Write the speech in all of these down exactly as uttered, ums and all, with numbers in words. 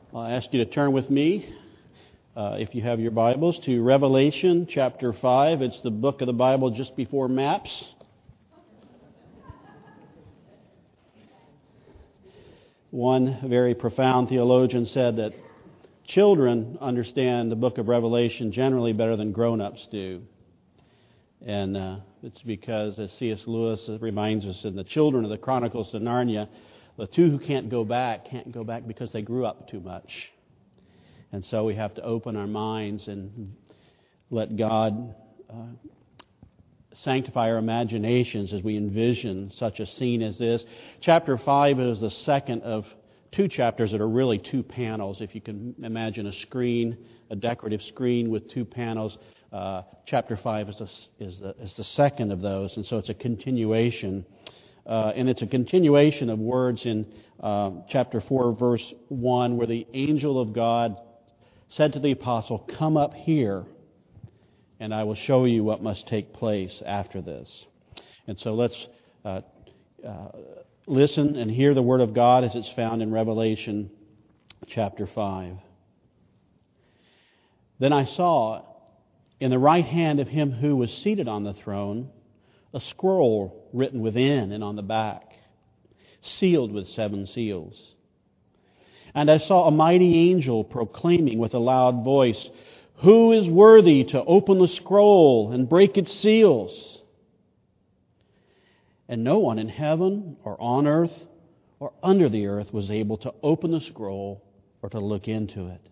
I'll ask you to turn with me, uh, if you have your Bibles, to Revelation chapter five. It's the book of the Bible just before maps. One very profound theologian said that children understand the book of Revelation generally better than grown-ups do. And uh, it's because, as C S Lewis reminds us in the Children of the Chronicles of Narnia, the two who can't go back can't go back because they grew up too much. And so we have to open our minds and let God uh, sanctify our imaginations as we envision such a scene as this. Chapter five is the second of two chapters that are really two panels. If you can imagine a screen, a decorative screen with two panels, uh, chapter five is, a, is, the, is the second of those. And so it's a continuation. Uh, and it's a continuation of words in uh, chapter four, verse one, where the angel of God said to the apostle, "Come up here, and I will show you what must take place after this." And so let's uh, uh, listen and hear the word of God as it's found in Revelation chapter five. "Then I saw in the right hand of him who was seated on the throne a scroll written within and on the back, sealed with seven seals. And I saw a mighty angel proclaiming with a loud voice, 'Who is worthy to open the scroll and break its seals?' And no one in heaven or on earth or under the earth was able to open the scroll or to look into it.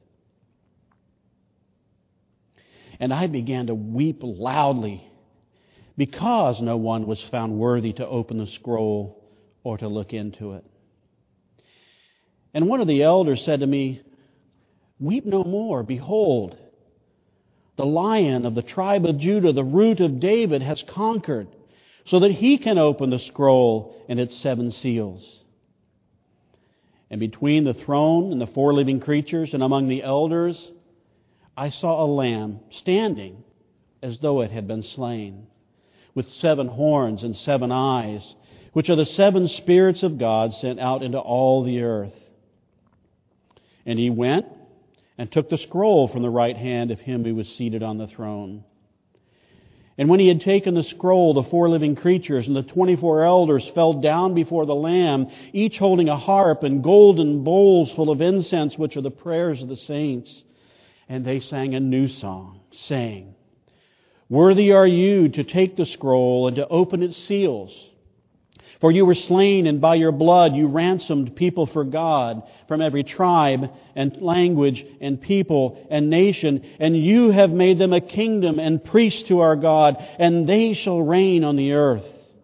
And I began to weep loudly, because no one was found worthy to open the scroll or to look into it. And one of the elders said to me, 'Weep no more. Behold, the Lion of the tribe of Judah, the Root of David, has conquered, so that he can open the scroll and its seven seals.' And between the throne and the four living creatures and among the elders, I saw a lamb standing as though it had been slain, with seven horns and seven eyes, which are the seven spirits of God sent out into all the earth. And he went and took the scroll from the right hand of him who was seated on the throne. And when he had taken the scroll, the four living creatures and the twenty-four elders fell down before the Lamb, each holding a harp and golden bowls full of incense, which are the prayers of the saints. And they sang a new song, saying, 'Worthy are you to take the scroll and to open its seals. For you were slain, and by your blood you ransomed people for God from every tribe and language and people and nation. And you have made them a kingdom and priests to our God, and they shall reign on the earth.'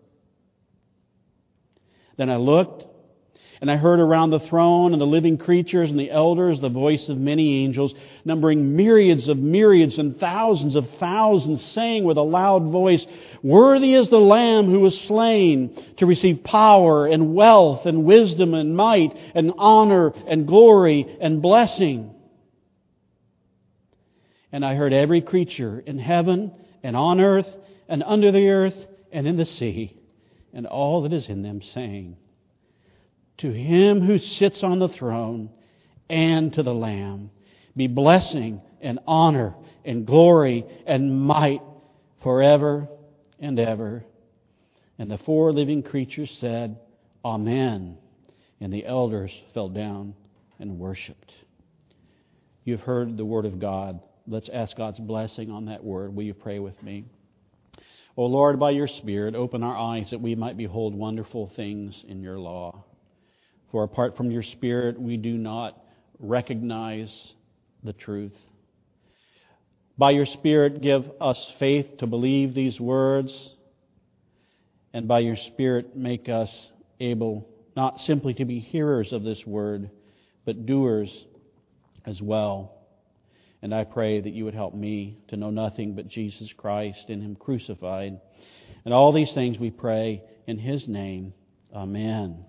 Then I looked, and I heard around the throne and the living creatures and the elders the voice of many angels, numbering myriads of myriads and thousands of thousands, saying with a loud voice, 'Worthy is the Lamb who was slain to receive power and wealth and wisdom and might and honor and glory and blessing.' And I heard every creature in heaven and on earth and under the earth and in the sea and all that is in them saying, 'To him who sits on the throne and to the Lamb be blessing and honor and glory and might forever and ever.' And the four living creatures said, 'Amen.' And the elders fell down and worshipped." You've heard the word of God. Let's ask God's blessing on that word. Will you pray with me? O Lord, by your Spirit, open our eyes that we might behold wonderful things in your law. For apart from your Spirit, we do not recognize the truth. By your Spirit, give us faith to believe these words. And by your Spirit, make us able not simply to be hearers of this word, but doers as well. And I pray that you would help me to know nothing but Jesus Christ and Him crucified. And all these things we pray in His name. Amen.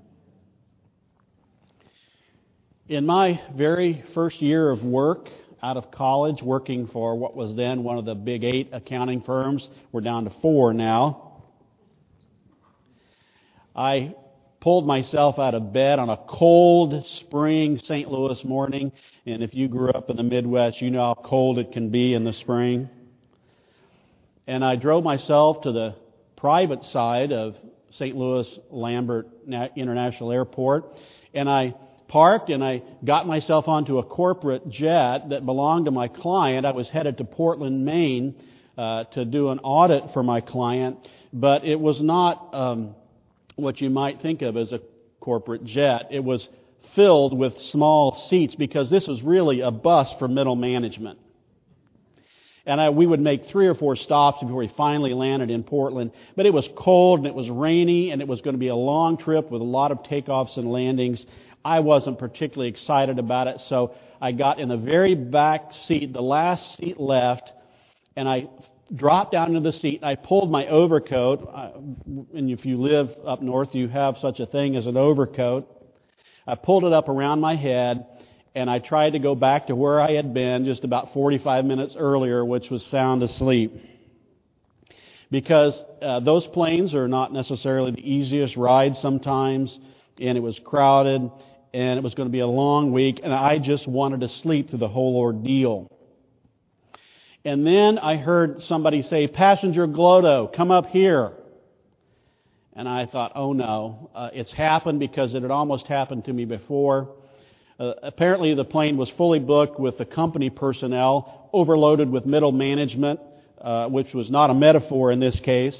In my very first year of work out of college, working for what was then one of the big eight accounting firms, we're down to four now, I pulled myself out of bed on a cold spring Saint Louis morning. And if you grew up in the Midwest, you know how cold it can be in the spring. And I drove myself to the private side of Saint Louis Lambert International Airport. And I parked and I got myself onto a corporate jet that belonged to my client. I was headed to Portland, Maine uh, to do an audit for my client. But it was not um, what you might think of as a corporate jet. It was filled with small seats because this was really a bus for middle management. And I, we would make three or four stops before we finally landed in Portland. But it was cold and it was rainy and it was going to be a long trip with a lot of takeoffs and landings. I wasn't particularly excited about it, so I got in the very back seat, the last seat left, and I dropped down into the seat and I pulled my overcoat. And if you live up north, you have such a thing as an overcoat. I pulled it up around my head. And I tried to go back to where I had been just about forty-five minutes earlier, which was sound asleep. Because uh, those planes are not necessarily the easiest ride sometimes, and it was crowded, and it was going to be a long week, and I just wanted to sleep through the whole ordeal. And then I heard somebody say, "Passenger Glodo, come up here." And I thought, oh no, uh, it's happened because it had almost happened to me before. Uh, apparently the plane was fully booked with the company personnel, overloaded with middle management, uh, which was not a metaphor in this case.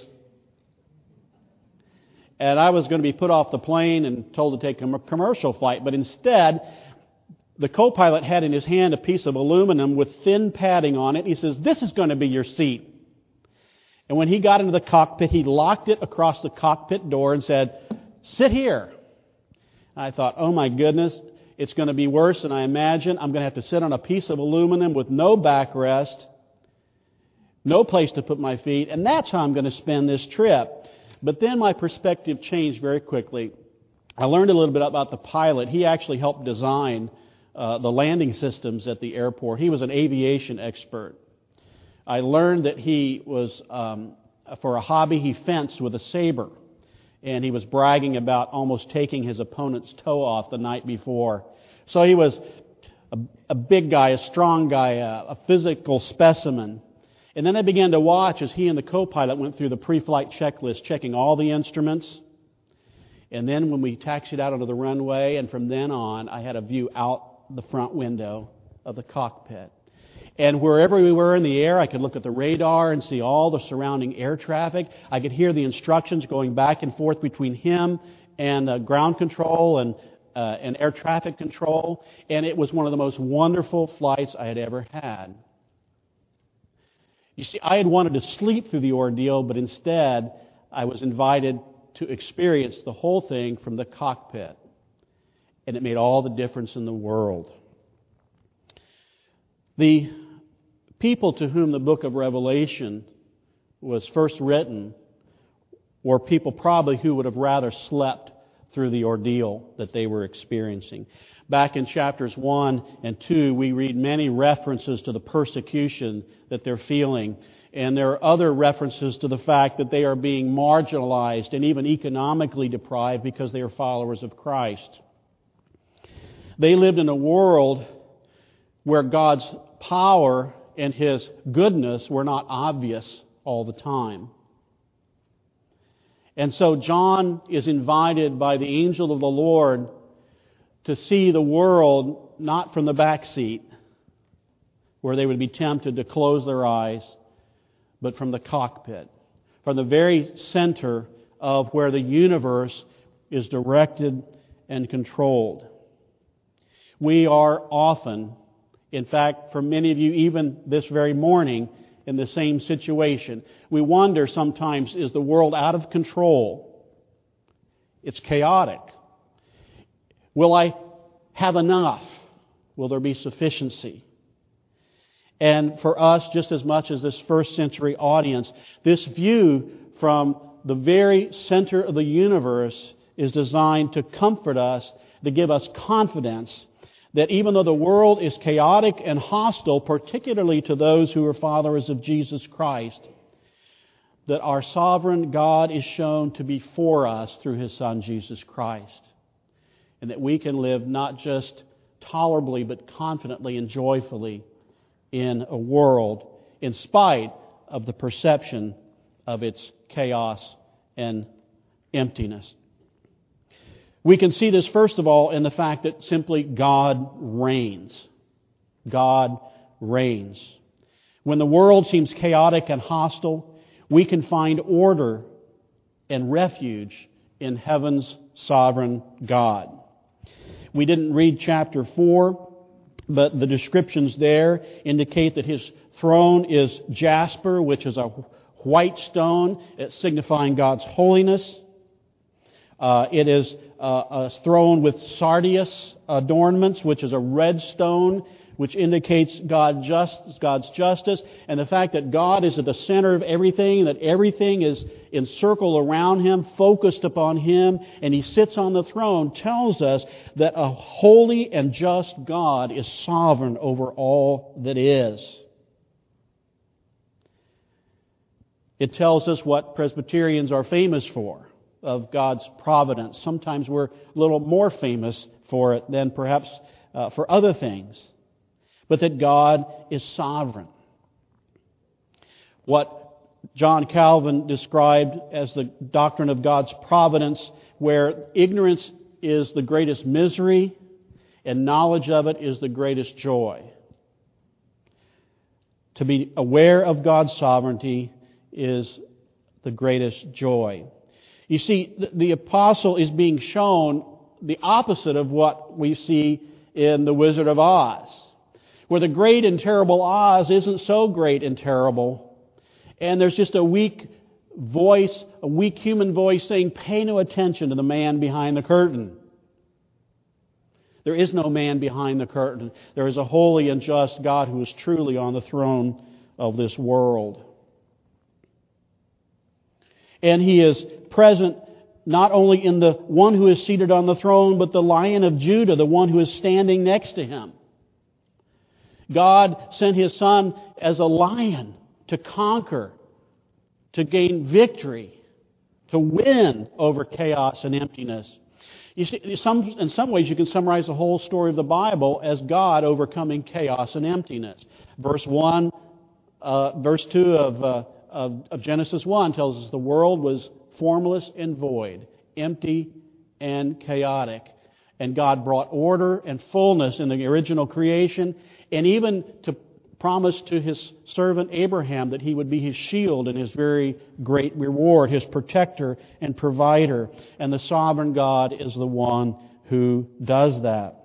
And I was going to be put off the plane and told to take a commercial flight, but instead, the co-pilot had in his hand a piece of aluminum with thin padding on it. He says, "This is going to be your seat." And when he got into the cockpit, he locked it across the cockpit door and said, "Sit here." I thought, oh my goodness, it's going to be worse than I imagine. I'm going to have to sit on a piece of aluminum with no backrest, no place to put my feet, and that's how I'm going to spend this trip. But then my perspective changed very quickly. I learned a little bit about the pilot. He actually helped design uh, the landing systems at the airport. He was an aviation expert. I learned that he was, um, for a hobby, he fenced with a saber. And he was bragging about almost taking his opponent's toe off the night before. So he was a, a big guy, a strong guy, a, a physical specimen. And then I began to watch as he and the co-pilot went through the pre-flight checklist, checking all the instruments. And then when we taxied out onto the runway, and from then on, I had a view out the front window of the cockpit. And wherever we were in the air, I could look at the radar and see all the surrounding air traffic. I could hear the instructions going back and forth between him and uh, ground control and, uh, and air traffic control. And it was one of the most wonderful flights I had ever had. You see, I had wanted to sleep through the ordeal, but instead I was invited to experience the whole thing from the cockpit. And it made all the difference in the world. The people to whom the book of Revelation was first written were people probably who would have rather slept through the ordeal that they were experiencing. Back in chapters one and two, we read many references to the persecution that they're feeling. And there are other references to the fact that they are being marginalized and even economically deprived because they are followers of Christ. They lived in a world where God's power and His goodness were not obvious all the time. And so John is invited by the angel of the Lord to see the world not from the back seat, where they would be tempted to close their eyes, but from the cockpit, from the very center of where the universe is directed and controlled. We are often, in fact, for many of you, even this very morning, in the same situation. We wonder sometimes, is the world out of control? It's chaotic. Will I have enough? Will there be sufficiency? And for us, just as much as this first century audience, this view from the very center of the universe is designed to comfort us, to give us confidence that even though the world is chaotic and hostile, particularly to those who are followers of Jesus Christ, that our sovereign God is shown to be for us through His Son, Jesus Christ. And that we can live not just tolerably, but confidently and joyfully in a world in spite of the perception of its chaos and emptiness. We can see this, first of all, in the fact that simply God reigns. God reigns. When the world seems chaotic and hostile, we can find order and refuge in heaven's sovereign God. We didn't read chapter four, but the descriptions there indicate that His throne is jasper, which is a white stone, signifying God's holiness. Uh, it is uh, a throne with sardius adornments, which is a red stone, which indicates God just, God's justice. And the fact that God is at the center of everything, that everything is encircled around Him, focused upon Him, and He sits on the throne, tells us that a holy and just God is sovereign over all that is. It tells us what Presbyterians are famous for, of God's providence. Sometimes we're a little more famous for it than perhaps uh, for other things. But that God is sovereign. What John Calvin described as the doctrine of God's providence, where ignorance is the greatest misery and knowledge of it is the greatest joy. To be aware of God's sovereignty is the greatest joy. You see, the apostle is being shown the opposite of what we see in The Wizard of Oz, where the great and terrible Oz isn't so great and terrible, and there's just a weak voice, a weak human voice saying, pay no attention to the man behind the curtain. There is no man behind the curtain. There is a holy and just God who is truly on the throne of this world. And He is present not only in the one who is seated on the throne, but the Lion of Judah, the one who is standing next to Him. God sent His Son as a lion to conquer, to gain victory, to win over chaos and emptiness. You see, some, in some ways you can summarize the whole story of the Bible as God overcoming chaos and emptiness. Verse one, uh, verse two of, uh, of, of Genesis one tells us the world was formless and void, empty and chaotic. And God brought order and fullness in the original creation, and even to promise to His servant Abraham that he would be his shield and his very great reward, his protector and provider. And the sovereign God is the one who does that.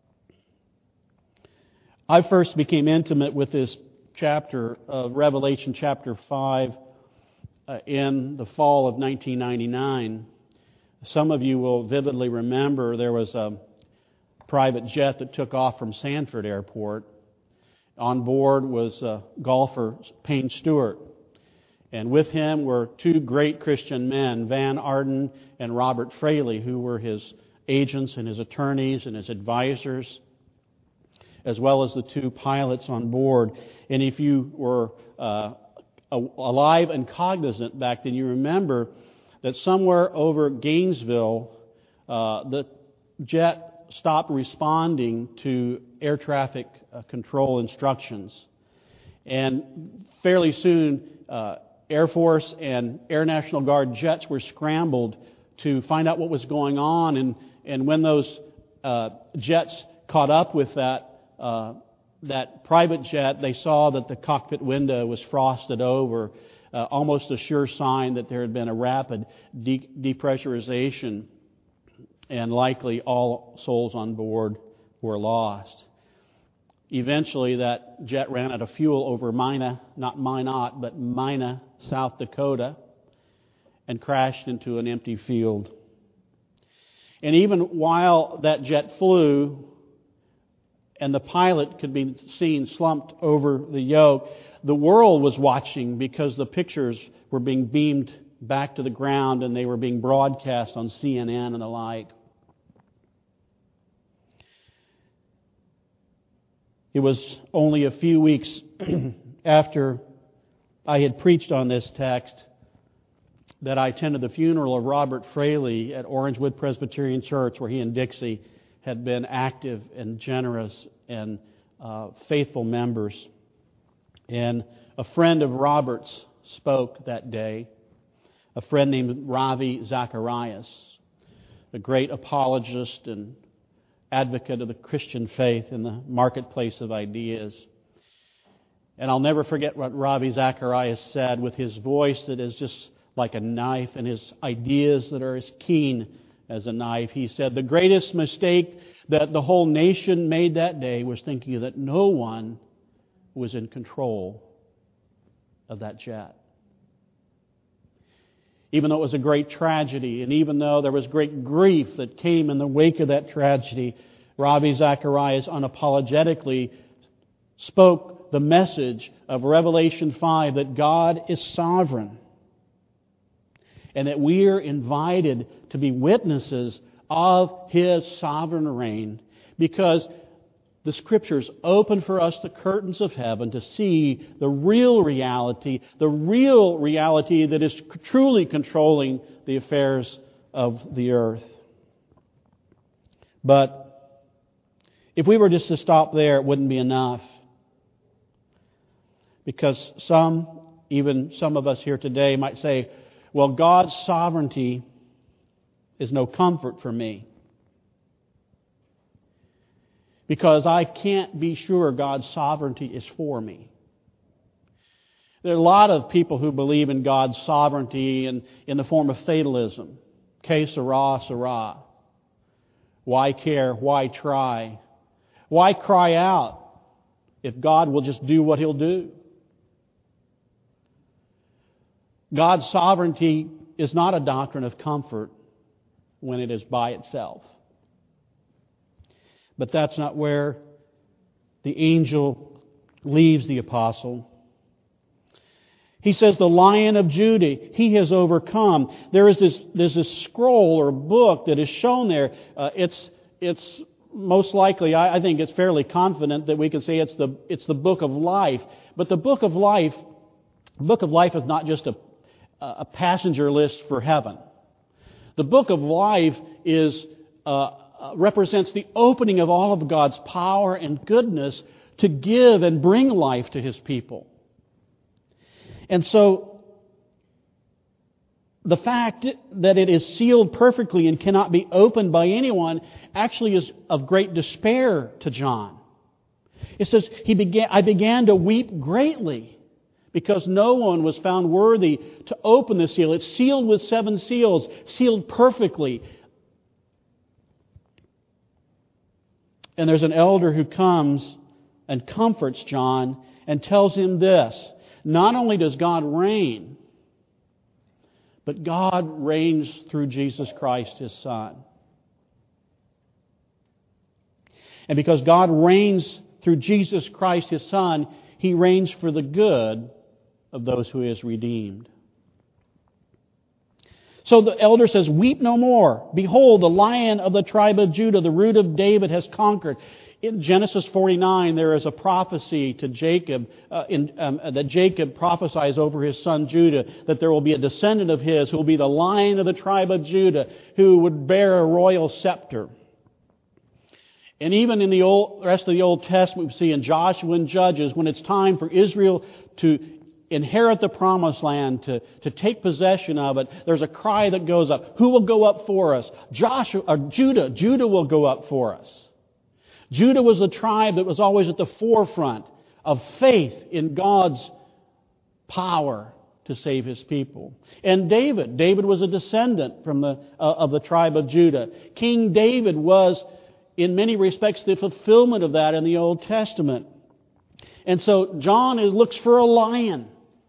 I first became intimate with this chapter of Revelation chapter five uh, in the fall of nineteen ninety-nine. Some of you will vividly remember there was a private jet that took off from Sanford Airport. On board was uh, golfer Payne Stewart. And with him were two great Christian men, Van Arden and Robert Fraley, who were his agents and his attorneys and his advisors, as well as the two pilots on board. And if you were uh, alive and cognizant back then, you remember that somewhere over Gainesville, uh, the jet stopped responding to air traffic uh, control instructions. And fairly soon, uh, Air Force and Air National Guard jets were scrambled to find out what was going on. And, and when those uh, jets caught up with that, uh, that private jet, they saw that the cockpit window was frosted over, uh, almost a sure sign that there had been a rapid de- depressurization, and likely all souls on board were lost. Eventually, that jet ran out of fuel over Mina, not Minot, but Mina, South Dakota, and crashed into an empty field. And even while that jet flew, and the pilot could be seen slumped over the yoke, the world was watching because the pictures were being beamed back to the ground and they were being broadcast on C N N and the like. It was only a few weeks after I had preached on this text that I attended the funeral of Robert Fraley at Orangewood Presbyterian Church, where he and Dixie had been active and generous and uh, faithful members. And a friend of Robert's spoke that day, a friend named Ravi Zacharias, a great apologist and advocate of the Christian faith in the marketplace of ideas. And I'll never forget what Ravi Zacharias said with his voice that is just like a knife and his ideas that are as keen as a knife. He said, the greatest mistake that the whole nation made that day was thinking that no one was in control of that jet. Even though it was a great tragedy, and even though there was great grief that came in the wake of that tragedy, Ravi Zacharias unapologetically spoke the message of Revelation five that God is sovereign and that we are invited to be witnesses of His sovereign reign, because the Scriptures open for us the curtains of heaven to see the real reality, the real reality that is truly controlling the affairs of the earth. But if we were just to stop there, it wouldn't be enough. Because some, even some of us here today, might say, well, God's sovereignty is no comfort for me, because I can't be sure God's sovereignty is for me. There are a lot of people who believe in God's sovereignty in, in the form of fatalism. Que sera, sera. Why care? Why try? Why cry out if God will just do what He'll do? God's sovereignty is not a doctrine of comfort when it is by itself. But that's not where the angel leaves the apostle. He says, the Lion of Judah, He has overcome. There is this, there's this scroll or book that is shown there. Uh, it's, it's most likely, I, I think it's fairly confident that we can say it's the, it's the book of life. But the book of life, the book of life is not just a, a passenger list for heaven. The book of life is uh, represents the opening of all of God's power and goodness to give and bring life to His people. And so, the fact that it is sealed perfectly and cannot be opened by anyone actually is of great despair to John. It says, he began, I began to weep greatly, because no one was found worthy to open the seal. It's sealed with seven seals, sealed perfectly. And there's an elder who comes and comforts John and tells him this: not only does God reign, but God reigns through Jesus Christ, His Son. And because God reigns through Jesus Christ, His Son, He reigns for the good of those who He has redeemed. So the elder says, weep no more. Behold, the Lion of the tribe of Judah, the Root of David, has conquered. In Genesis forty-nine, there is a prophecy to Jacob, uh, in, um, that Jacob prophesies over his son Judah, that there will be a descendant of his who will be the Lion of the tribe of Judah, who would bear a royal scepter. And even in the old, rest of the Old Testament, we see in Joshua and Judges, when it's time for Israel to inherit the promised land, to, to take possession of it, there's a cry that goes up. Who will go up for us? Joshua, or Judah. Judah will go up for us. Judah was the tribe that was always at the forefront of faith in God's power to save His people. And David, David was a descendant from the uh, of the tribe of Judah. King David was, in many respects, the fulfillment of that in the Old Testament. And so John is, looks for a lion.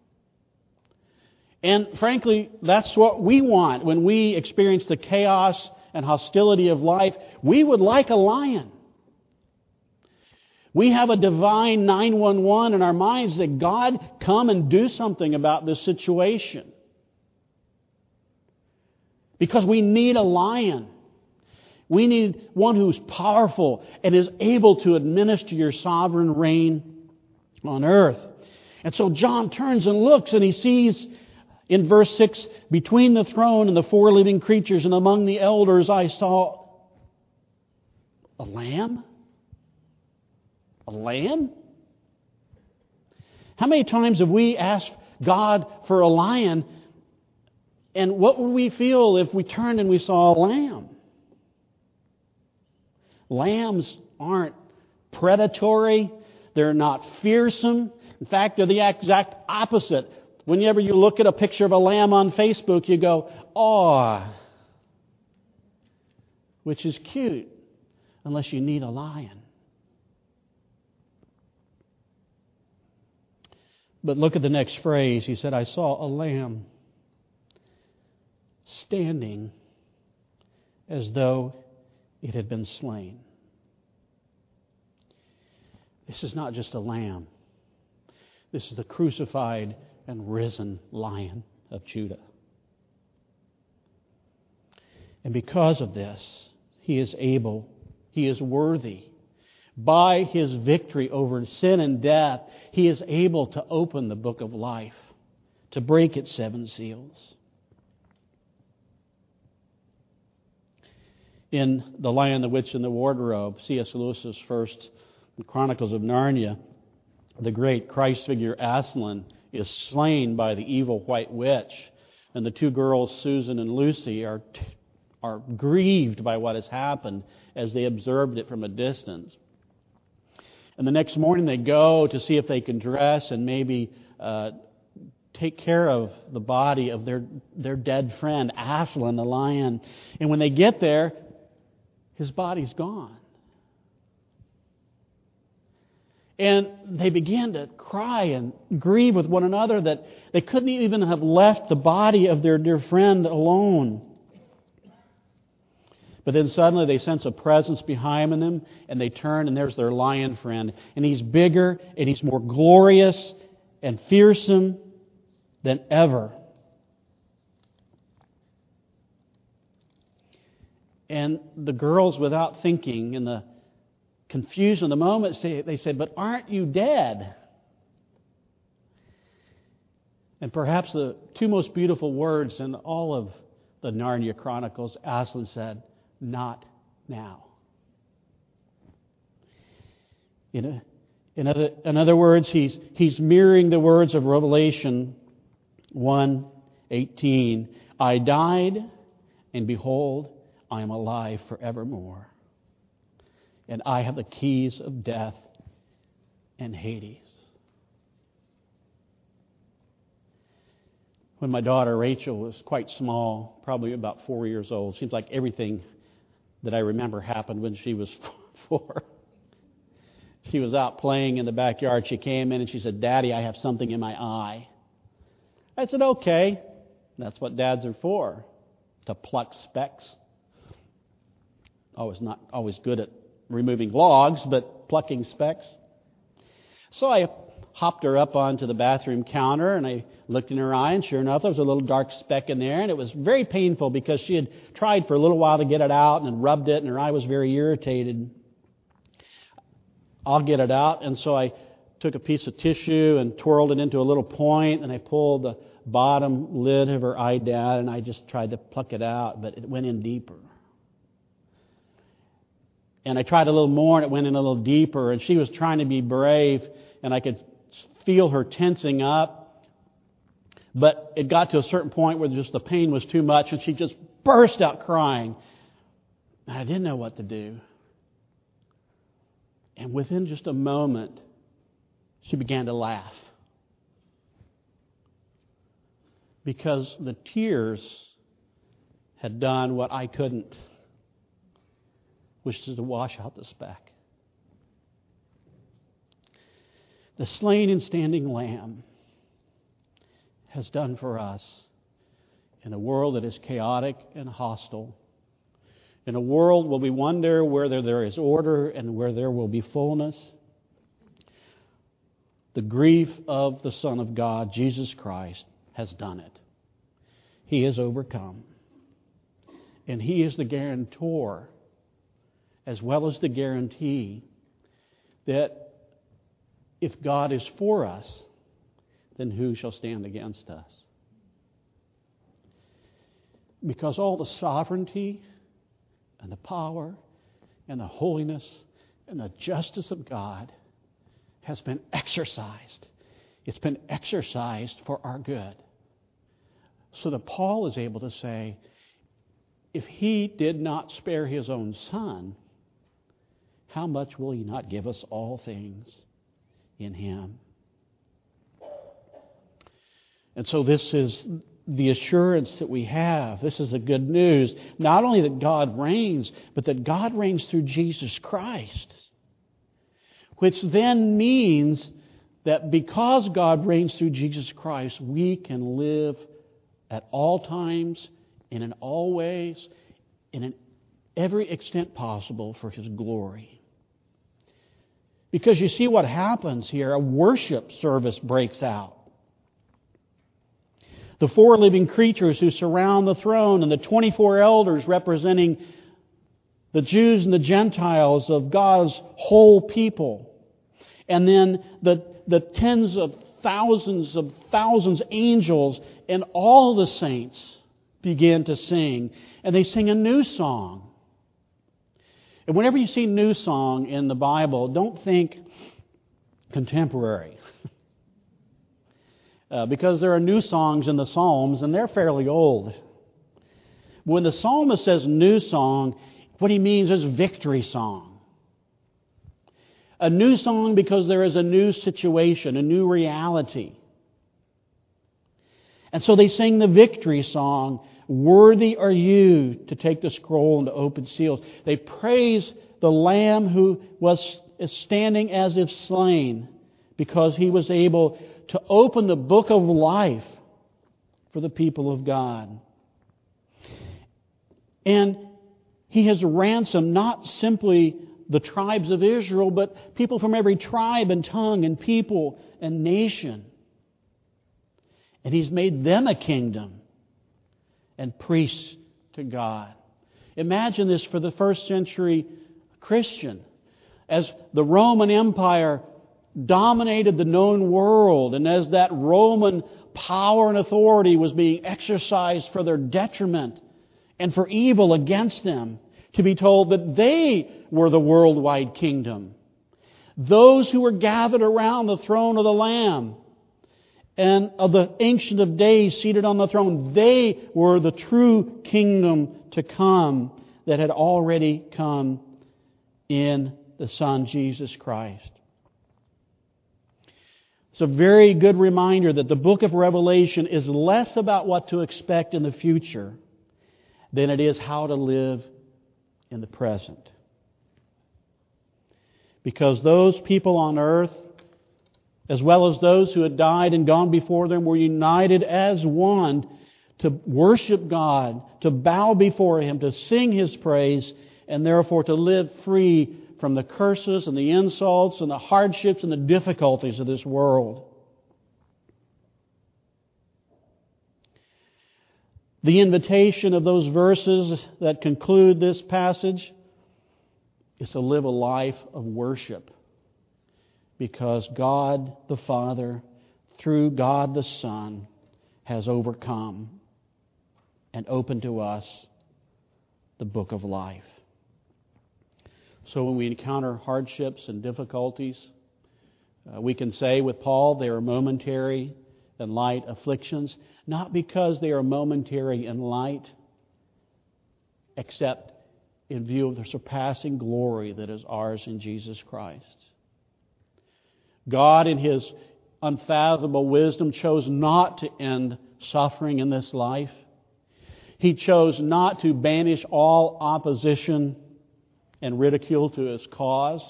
And frankly, that's what we want when we experience the chaos and hostility of life. We would like a lion. We have a divine nine one one in our minds that God, come and do something about this situation. Because we need a lion. We need one who's powerful and is able to administer your sovereign reign on earth. And so John turns and looks and he sees In verse six, between the throne and the four living creatures and among the elders, I saw a lamb. A lamb? How many times have we asked God for a lion, and what would we feel if we turned and we saw a lamb? Lambs aren't predatory. They're not fearsome. In fact, they're the exact opposite. Whenever you look at a picture of a lamb on Facebook, you go, "Aw," which is cute, unless you need a lion. But look at the next phrase. He said, I saw a lamb standing as though it had been slain. This is not just a lamb. This is the crucified and risen Lion of Judah. And because of this, He is able, He is worthy. By His victory over sin and death, He is able to open the book of life, to break its seven seals. In The Lion, the Witch, and the Wardrobe, C S Lewis's first Chronicles of Narnia, the great Christ figure Aslan is slain by the evil white witch, and the two girls, Susan and Lucy, are are grieved by what has happened as they observed it from a distance. And the next morning they go to see if they can dress and maybe uh, take care of the body of their, their dead friend, Aslan, the lion. And when they get there, his body's gone. And they begin to cry and grieve with one another that they couldn't even have left the body of their dear friend alone. But then suddenly they sense a presence behind them, and they turn, and there's their lion friend. And he's bigger, and he's more glorious and fearsome than ever. And the girls, without thinking, in the confusion of the moment, say, they said, "But aren't you dead?" And perhaps the two most beautiful words in all of the Narnia Chronicles, Aslan said, "Not now." In, a, in, other, in other words, he's, he's mirroring the words of Revelation one eighteen. I died, and behold, I am alive forevermore. And I have the keys of death and Hades. When my daughter Rachel was quite small, probably about four years old, seems like everything that I remember happened when she was four. She was out playing in the backyard. She came in and she said, "Daddy, I have something in my eye." I said, "Okay." That's what dads are for, to pluck specks. I was not always good at removing logs, but plucking specks. So I hopped her up onto the bathroom counter, and I looked in her eye, and sure enough, there was a little dark speck in there, and it was very painful because she had tried for a little while to get it out and had rubbed it, and her eye was very irritated. I'll get it out, and so I took a piece of tissue and twirled it into a little point, and I pulled the bottom lid of her eye down, and I just tried to pluck it out, but it went in deeper. And I tried a little more, and it went in a little deeper, and she was trying to be brave, and I could feel her tensing up. But it got to a certain point where just the pain was too much, and she just burst out crying. And I didn't know what to do. And within just a moment, she began to laugh. Because the tears had done what I couldn't, which is to wash out the speck. The slain and standing Lamb has done for us in a world that is chaotic and hostile, in a world where we wonder whether there is order and where there will be fullness. The grief of the Son of God, Jesus Christ, has done it. He has overcome. And He is the guarantor as well as the guarantee that if God is for us, then who shall stand against us? Because all the sovereignty and the power and the holiness and the justice of God has been exercised. It's been exercised for our good. So that Paul is able to say, if He did not spare His own Son, how much will He not give us all things in Him? And so this is the assurance that we have. This is the good news. Not only that God reigns, but that God reigns through Jesus Christ. Which then means that because God reigns through Jesus Christ, we can live at all times and in all ways and in every extent possible for His glory. Because you see what happens here, a worship service breaks out. The four living creatures who surround the throne and the twenty-four elders representing the Jews and the Gentiles of God's whole people. And then the, the tens of thousands of thousands angels and all the saints begin to sing. And they sing a new song. And whenever you see new song in the Bible, don't think contemporary. Uh, because there are new songs in the Psalms, and they're fairly old. When the psalmist says new song, what he means is victory song. A new song because there is a new situation, a new reality. And so they sing the victory song, worthy are you to take the scroll and to open seals. They praise the Lamb who was standing as if slain because He was able to open the book of life for the people of God. And He has ransomed not simply the tribes of Israel, but people from every tribe and tongue and people and nation. And He's made them a kingdom and priests to God. Imagine this for the first century Christian. As the Roman Empire dominated the known world, and as that Roman power and authority was being exercised for their detriment and for evil against them, to be told that they were the worldwide kingdom. Those who were gathered around the throne of the Lamb and of the Ancient of Days seated on the throne, they were the true kingdom to come that had already come in the Son, Jesus Christ. It's a very good reminder that the book of Revelation is less about what to expect in the future than it is how to live in the present. Because those people on earth, as well as those who had died and gone before them, were united as one to worship God, to bow before Him, to sing His praise, and therefore to live free from the curses and the insults and the hardships and the difficulties of this world. The invitation of those verses that conclude this passage is to live a life of worship, because God the Father, through God the Son, has overcome and opened to us the book of life. So when we encounter hardships and difficulties, uh, we can say with Paul, they are momentary and light afflictions, not because they are momentary and light, except in view of the surpassing glory that is ours in Jesus Christ. God, in His unfathomable wisdom, chose not to end suffering in this life. He chose not to banish all opposition and ridicule to His cause,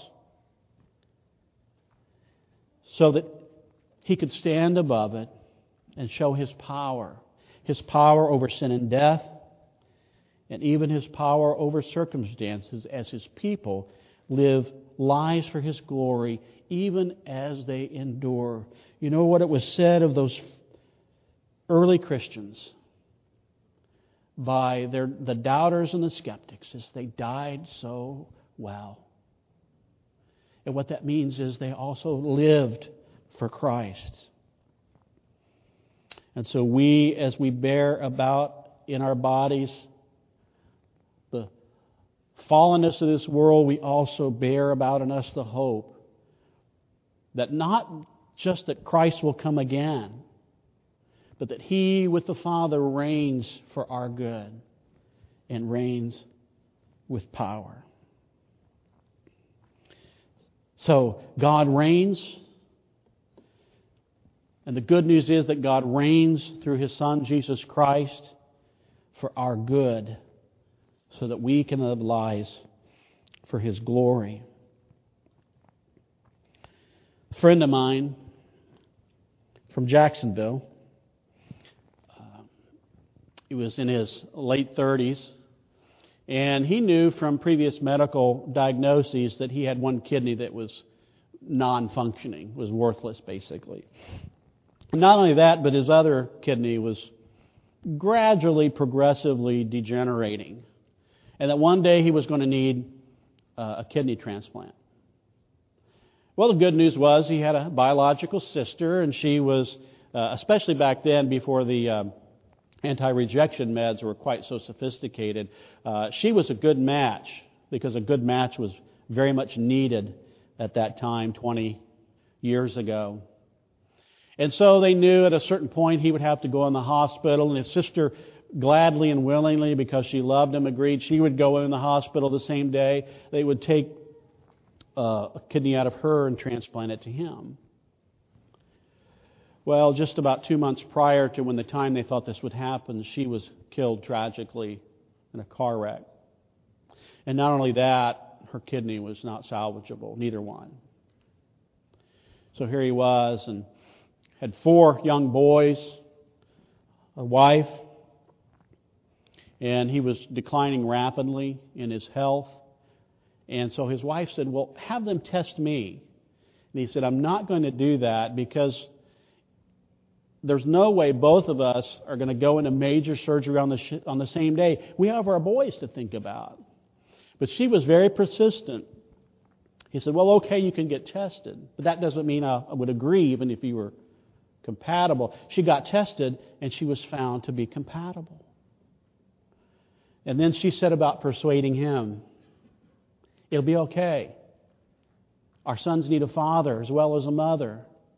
so that He could stand above it and show His power. His power over sin and death, and even His power over circumstances as His people live lives for His glory, even as they endure. You know what it was said of those early Christians by their, the doubters and the skeptics, is they died so well. And what that means is they also lived for Christ. And so we, as we bear about in our bodies, the fallenness of this world, we also bear about in us the hope that not just that Christ will come again, but that He with the Father reigns for our good and reigns with power. So God reigns, and the good news is that God reigns through His Son, Jesus Christ, for our good, so that we can live lives for His glory. A friend of mine from Jacksonville, uh, he was in his late thirties, and he knew from previous medical diagnoses that he had one kidney that was non-functioning, was worthless basically. Not only that, but his other kidney was gradually, progressively degenerating. And that one day he was going to need uh, a kidney transplant. Well, the good news was he had a biological sister, and she was, uh, especially back then before the uh, anti-rejection meds were quite so sophisticated, uh, she was a good match, because a good match was very much needed at that time, twenty years ago. And so they knew at a certain point he would have to go in the hospital, and his sister gladly and willingly, because she loved him, agreed she would go in the hospital the same day. They would take uh, a kidney out of her and transplant it to him. Well, just about two months prior to when the time they thought this would happen, she was killed tragically in a car wreck. And not only that, her kidney was not salvageable, neither one. So here he was, and had four young boys, a wife, and he was declining rapidly in his health. And so his wife said, well, have them test me. And he said, I'm not going to do that because there's no way both of us are going to go into major surgery on the sh- on the same day. We have our boys to think about. But she was very persistent. He said, well, okay, you can get tested. But that doesn't mean I, I would agree even if you were compatible. She got tested and she was found to be compatible. And then she set about persuading him. It'll be okay. Our sons need a father as well as a mother.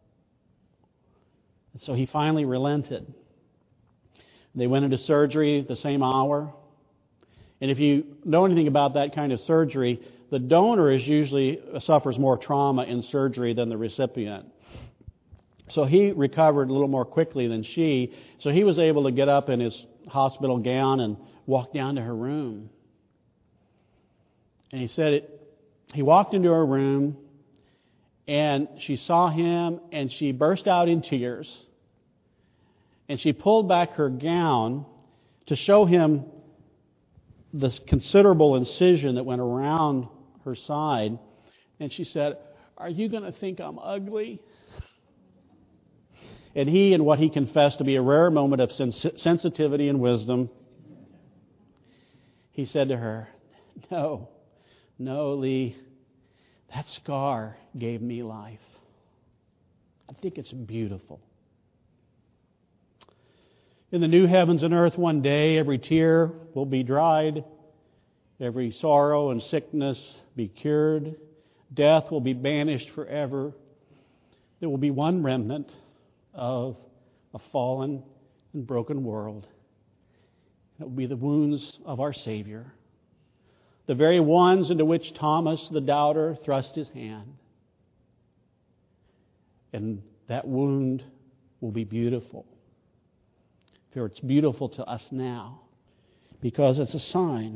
And so he finally relented. They went into surgery the same hour. And if you know anything about that kind of surgery, the donor is usually suffers more trauma in surgery than the recipient. So he recovered a little more quickly than she. So he was able to get up in his hospital gown and walk down to her room. And he said it, he walked into her room and she saw him and she burst out in tears. And she pulled back her gown to show him this considerable incision that went around her side. And she said, are you going to think I'm ugly? And he, in what he confessed to be a rare moment of sens- sensitivity and wisdom, he said to her, no, no, Lee, that scar gave me life. I think it's beautiful. In the new heavens and earth one day, every tear will be dried, every sorrow and sickness be cured, death will be banished forever. There will be one remnant of a fallen and broken world. It will be the wounds of our Savior, the very ones into which Thomas the doubter thrust his hand. And that wound will be beautiful. For it's beautiful to us now because it's a sign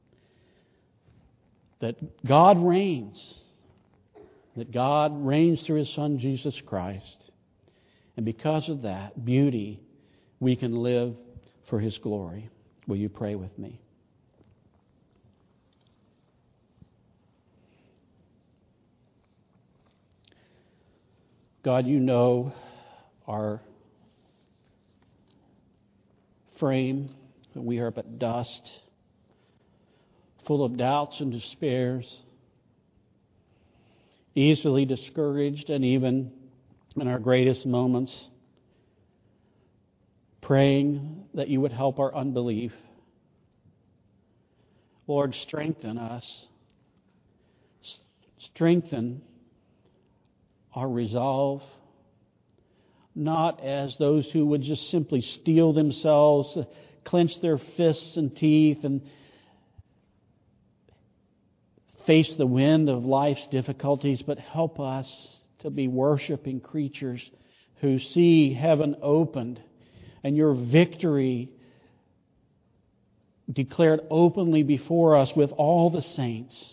that God reigns, that God reigns through His Son Jesus Christ. And because of that beauty, we can live for His glory. Will you pray with me? God, you know our frame, that we are but dust, full of doubts and despairs, easily discouraged, and even in our greatest moments, praying that you would help our unbelief. Lord, strengthen us. S- strengthen our resolve, not as those who would just simply steel themselves, clench their fists and teeth, and face the wind of life's difficulties, but help us to be worshiping creatures who see heaven opened and your victory declared openly before us with all the saints,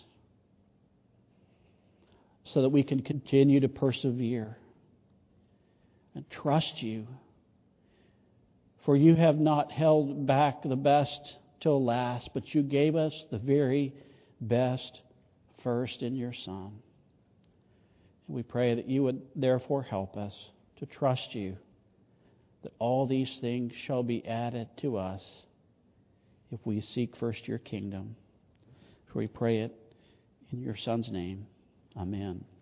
so that we can continue to persevere and trust you. For you have not held back the best till last, but you gave us the very best first in your Son. And we pray that you would therefore help us to trust you, that all these things shall be added to us if we seek first your kingdom. For we pray it in your Son's name. Amen.